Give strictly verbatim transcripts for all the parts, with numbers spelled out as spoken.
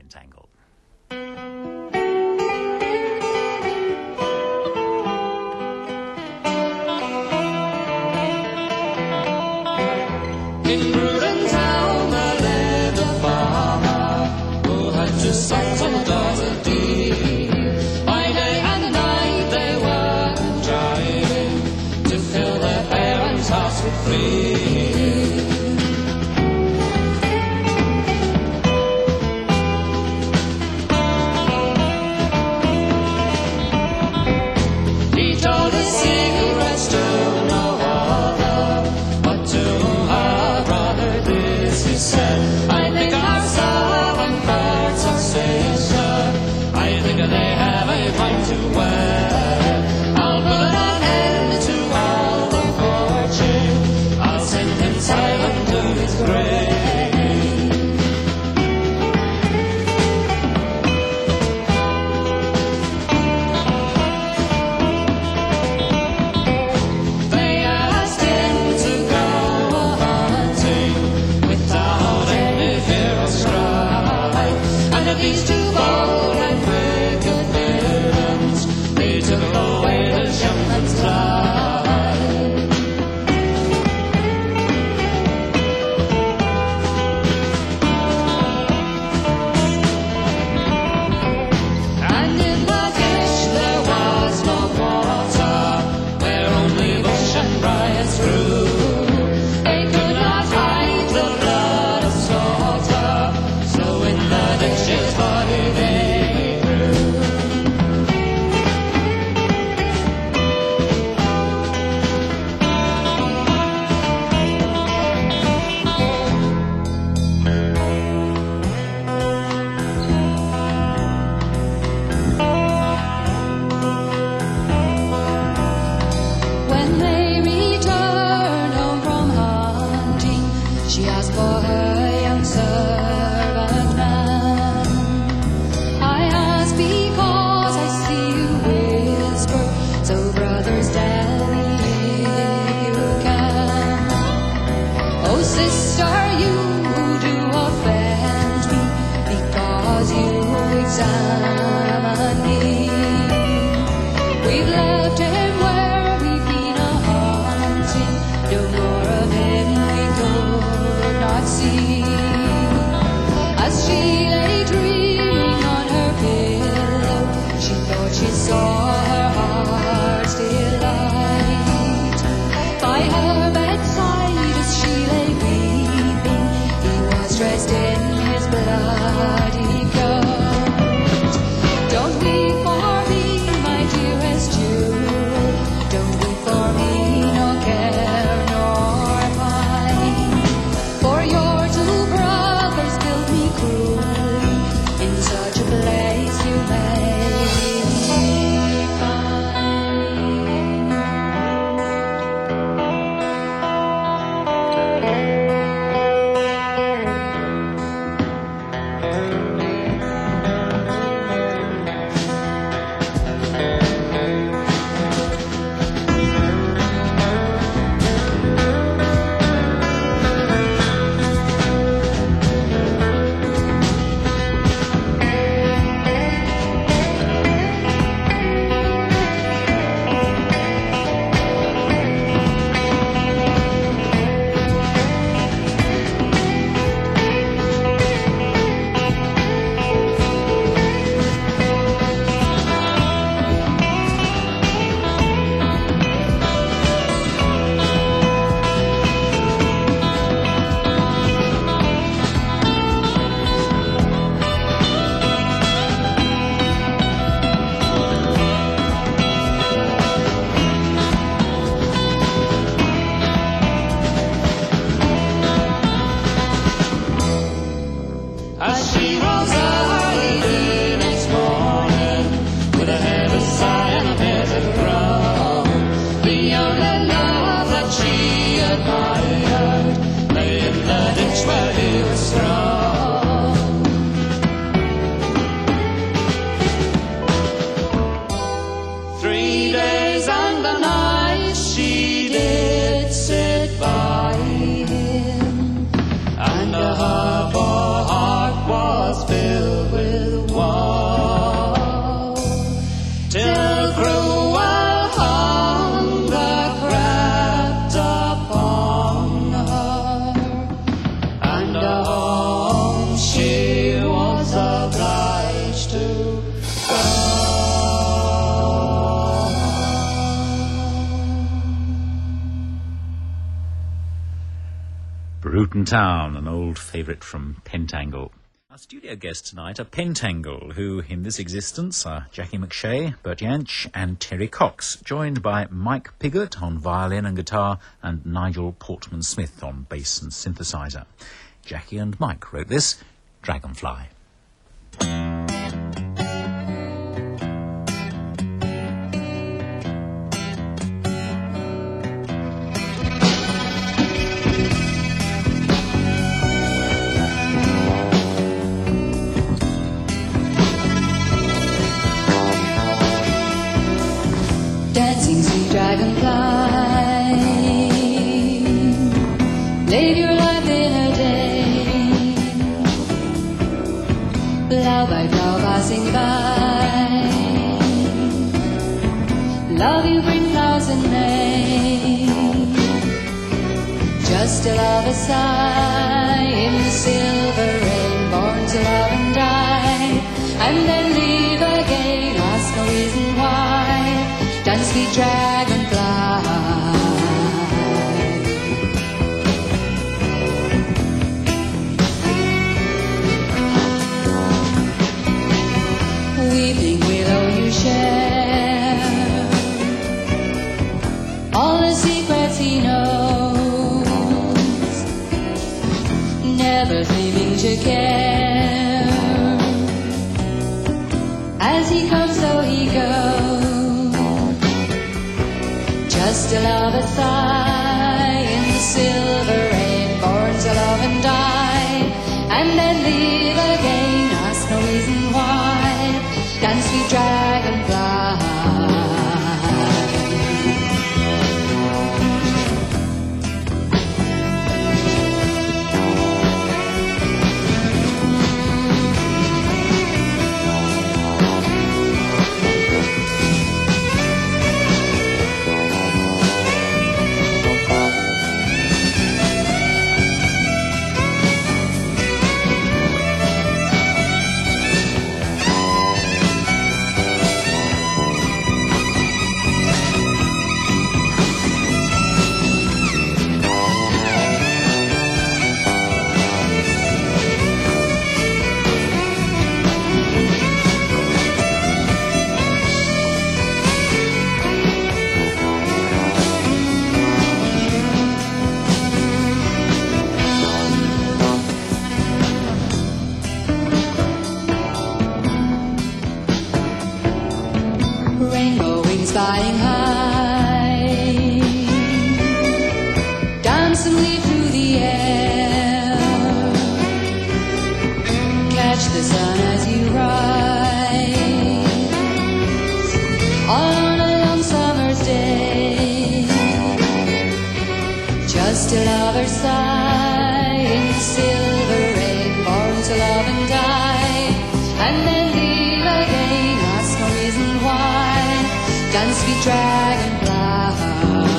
Entangled. In Bruton town there lived a farmer who had two sons and a daughter dear. By day and night they were driving to fill their parents' house with beer. He told his secrets to no other, but to her brother this he said, I think our seven parts are sister, I think they have a mind to wed. I'll put an end to all the courtship, I'll send him silent to his grave. They asked him to go hunting without any fear or strife, and of these two bold and wicked villains, they took away the young man's life. And in the dish there was no water, where only bush and briars grew. They could not hide the blood of slaughter, so in the ditch his body they threw. When they returned home from hunting, she asked for her young servant man. I ask because I see you whisper, so brothers tell me if you can. Oh sister, you do offend me, because you examine me. We've left him where we've been a-hunting, no more of him we could not see. As she lay dreaming on her pillow, she thought she saw her heart's delight. By her bedside as she lay weeping, he was dressed in his bloody coat. Don't weep for me, my dearest jewel, don't weep for me, nor care nor pine, for your two brothers killed me cruelly, in such a place you may find. As she rose early the next morning, with a heavy sigh and a bitter groan, the young love that she admired lay in the ditch where he was thrown. Three days and a night she did sit by him, and her poor heart was filled with Luton Town, an old favourite from Pentangle. Our studio guests tonight are Pentangle, who in this existence are Jackie McShea, Bert Jansch and Terry Cox, joined by Mike Piggott on violin and guitar and Nigel Portman-Smith on bass and synthesizer. Jackie and Mike wrote this, Dragonfly. Dancing sweet dragonfly, live your life in a day. Flower by flower passing by, love you bring flowers in May. Just to love a sigh in the silver rain, born to love and die, and then leave again, ask no reason why. Dance sweet dragonfly, weeping willow you share all the secrets he knows, never seeming to care. As he comes so he goes, just to love a sigh in the silver rain, born to love and die, and then leave again, ask no reason why. Dance sweet dragonfly. Rainbow wings flying high, dance and weave through the air, catch the sun as you rise, all on a long summer's day, just to love or sigh in the silver rain, born to love and die, and then leave again, ask no reason why. Dance sweet dragonfly.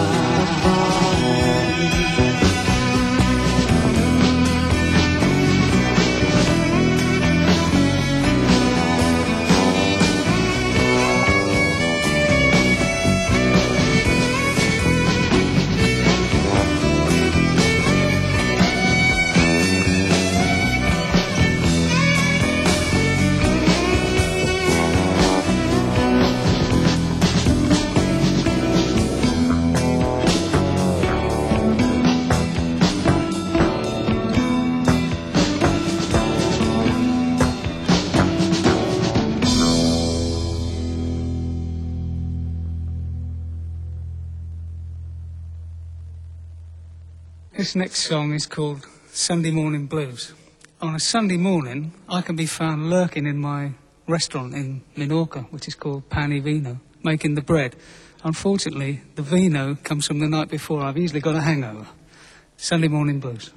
This next song is called Sunday Morning Blues. On a Sunday morning, I can be found lurking in my restaurant in Minorca, which is called Pan y Vino, making the bread. Unfortunately, the vino comes from the night before. I've easily got a hangover. Sunday Morning Blues.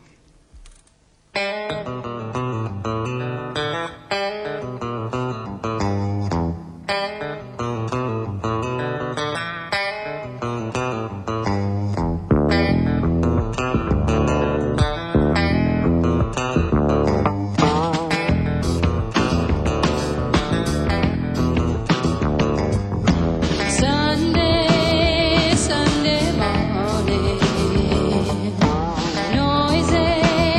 Sunday, Sunday morning, noisy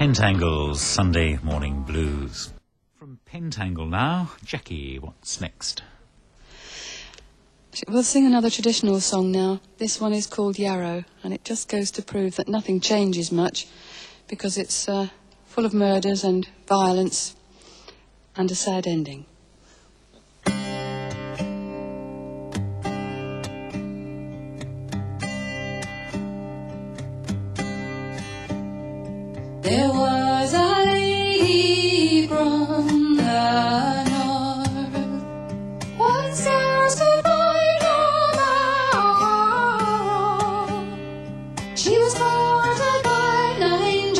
Pentangle's Sunday Morning Blues. From Pentangle now, Jackie, what's next? We'll sing another traditional song now. This one is called Yarrow, and it just goes to prove that nothing changes much because it's uh, full of murders and violence and a sad ending. There was a lady from the north, one scarce to find tomorrow. She was courted by nine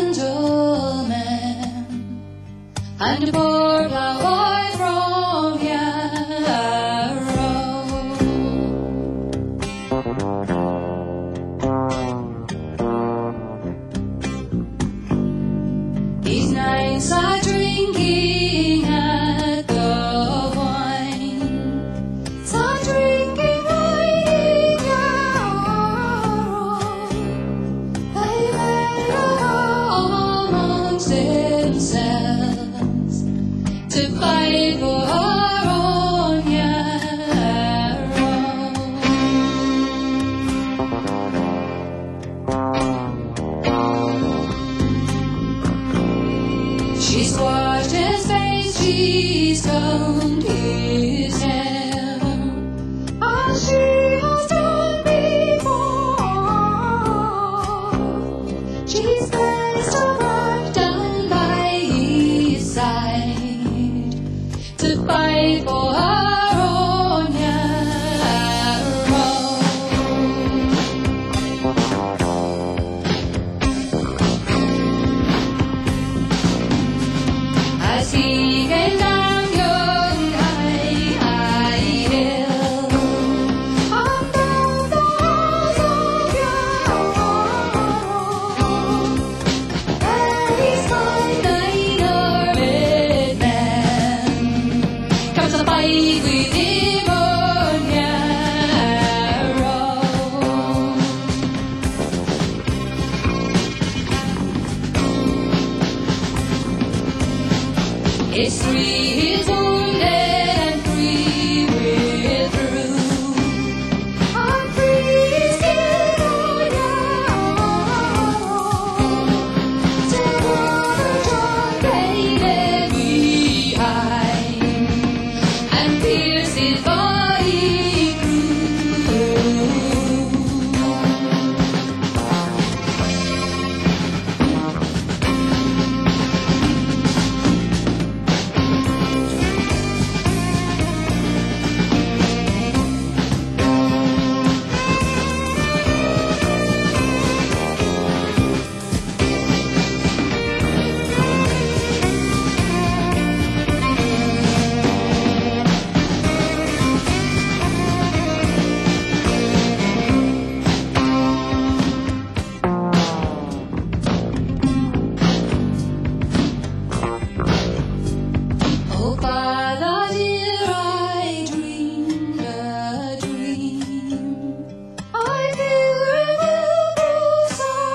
gentlemen, and a poor ploughboy from Yarrow. These nights are drinking at the wine, some drinking wine in Yarrow. They made a vow amongst themselves to fight for her own Yarrow. She squashed his face, she stoned his hair, as she has done before. She placed her work done by his side to fight for her own Yarrow. As he came down yon high, high hill, under the halls of Yarrow, there he spied nine armed men, come to fight with him on Yarrow. It's three is wounded and three withdrew, and three is still on Yarrow, till Brother John came in behind and pierced his body through. Oh, Father dear, I dreamed a dream. I feel removable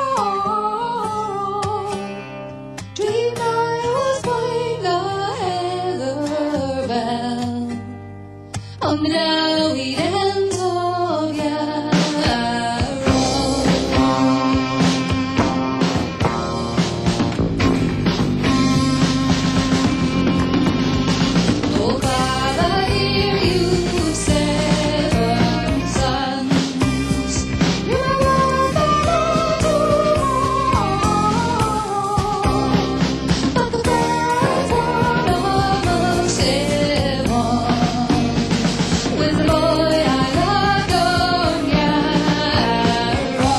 sorrow. Dreamed I was playing the heather bell on the dowy ends of Yarrow. Oh, Father dear, you've seven sons. You may want them all tomorrow, but the fairest one amongst them all was the boy I loved on Yarrow.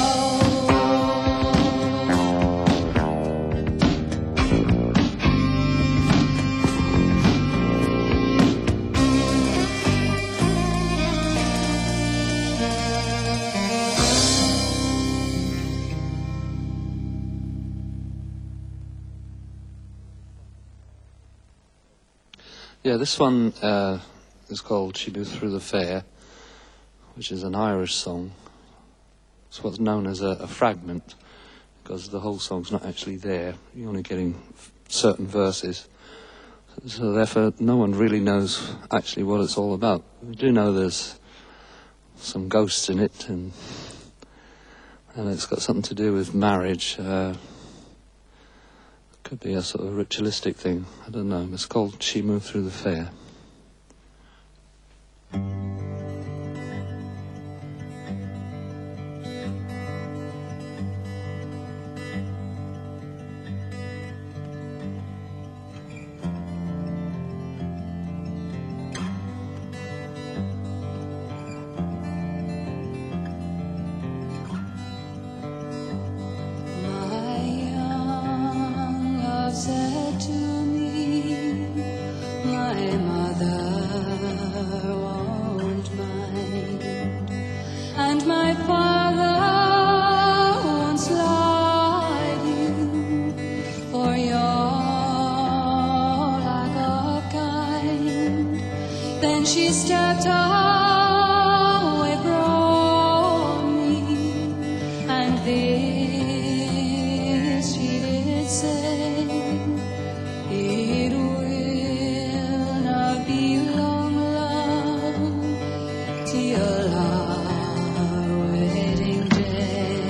Yeah, this one uh, is called She Blew Through the Fair, which is an Irish song. It's what's known as a, a fragment, because the whole song's not actually there. You're only getting f- certain verses. So therefore, no one really knows actually what it's all about. We do know there's some ghosts in it, and and it's got something to do with marriage. Uh, could be a sort of ritualistic thing. I don't know. It's called She Moved Through the Fair. My young love said to me, my mother won't mind, and my father once lied you for your lack of kind. Then she stepped away from me, and this she did say, it will not be long, love, till our wedding day.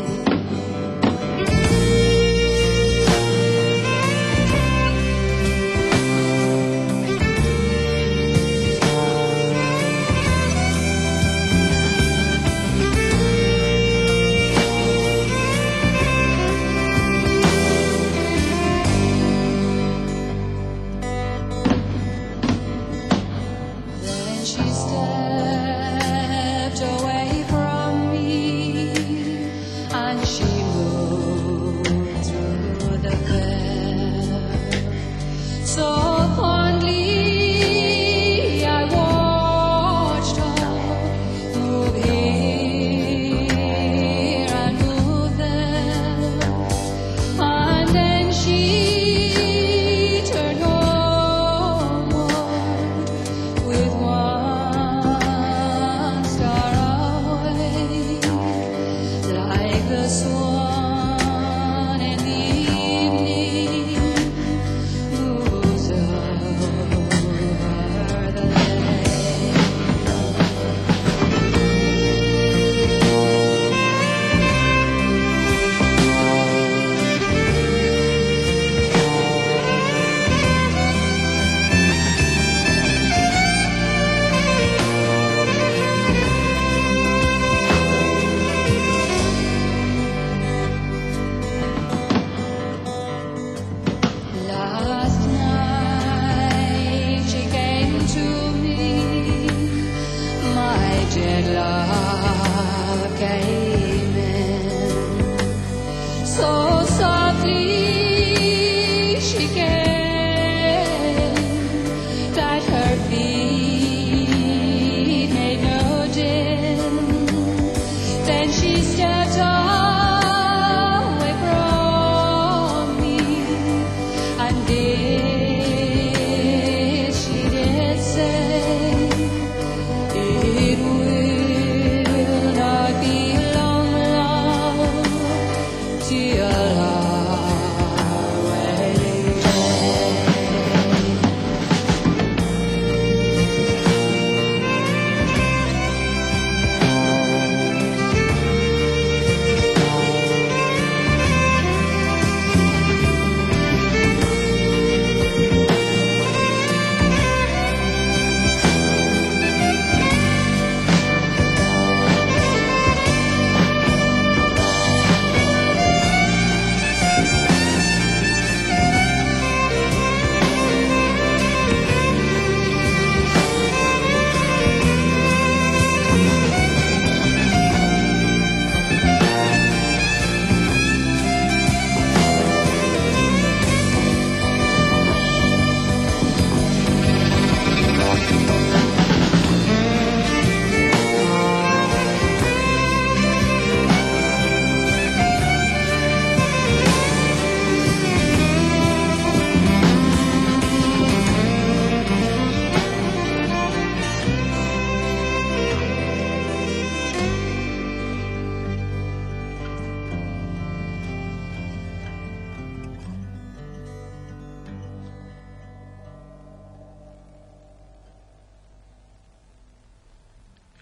Then she stepped away from me, and she moved through the fair. So fondly I watched her move here and move there, and then she turned homeward with one star away, like the swan in the evening moves over the lake. Last night she came to me, my dead love came in. So softly she came that her feet made no din. Then she stepped away from me, and this she did say, it will not be long, love, till our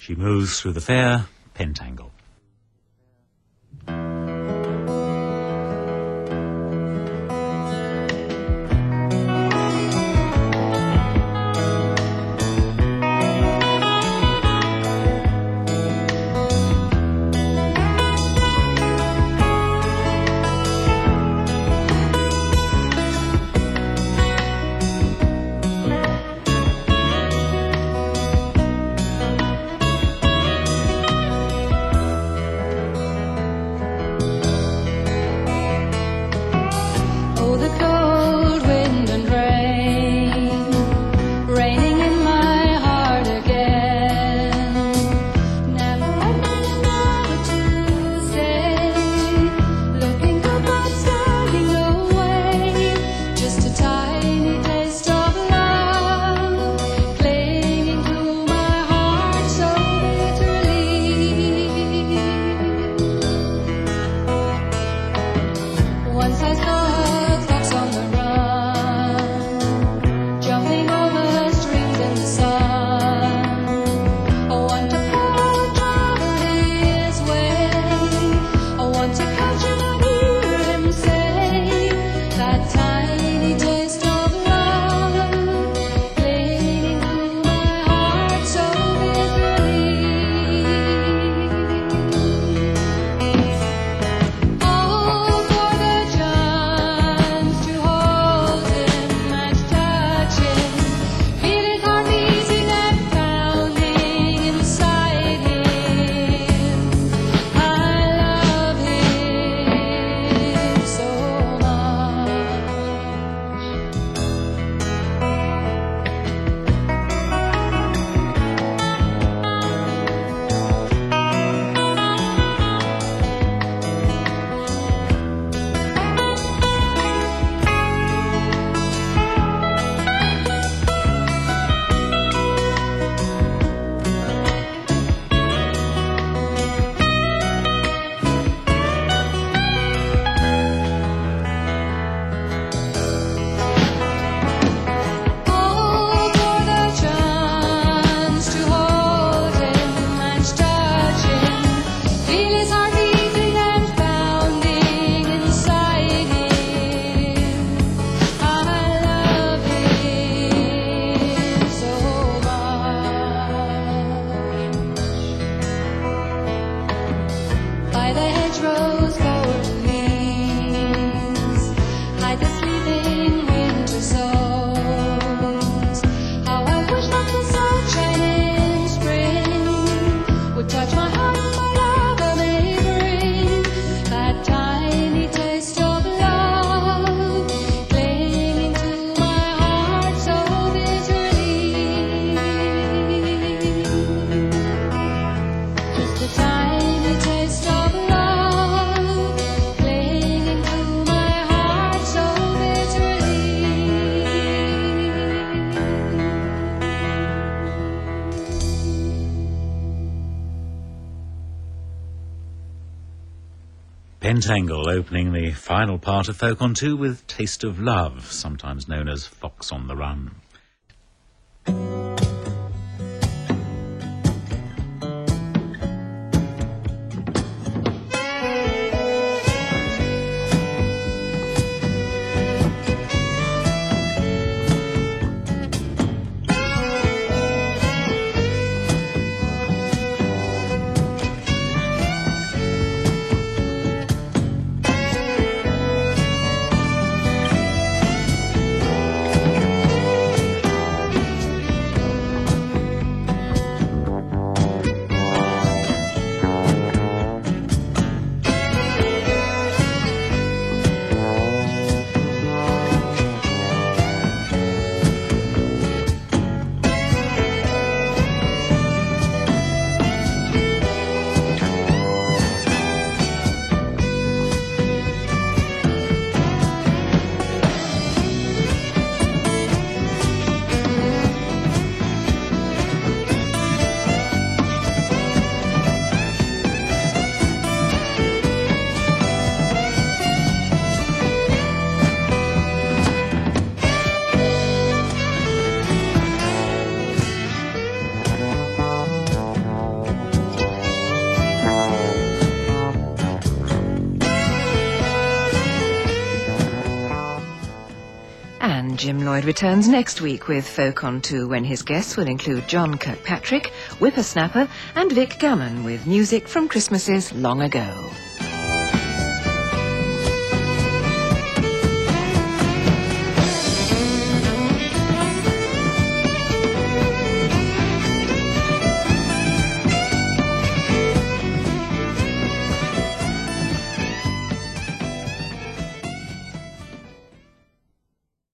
She moves through the fair, Pentangle. Pentangle opening the final part of Folk on Two with Taste of Love, sometimes known as Fox on the Run. Thank And Jim Lloyd returns next week with Folk on Two, when his guests will include John Kirkpatrick, Whippersnapper, and Vic Gammon with music from Christmases long ago.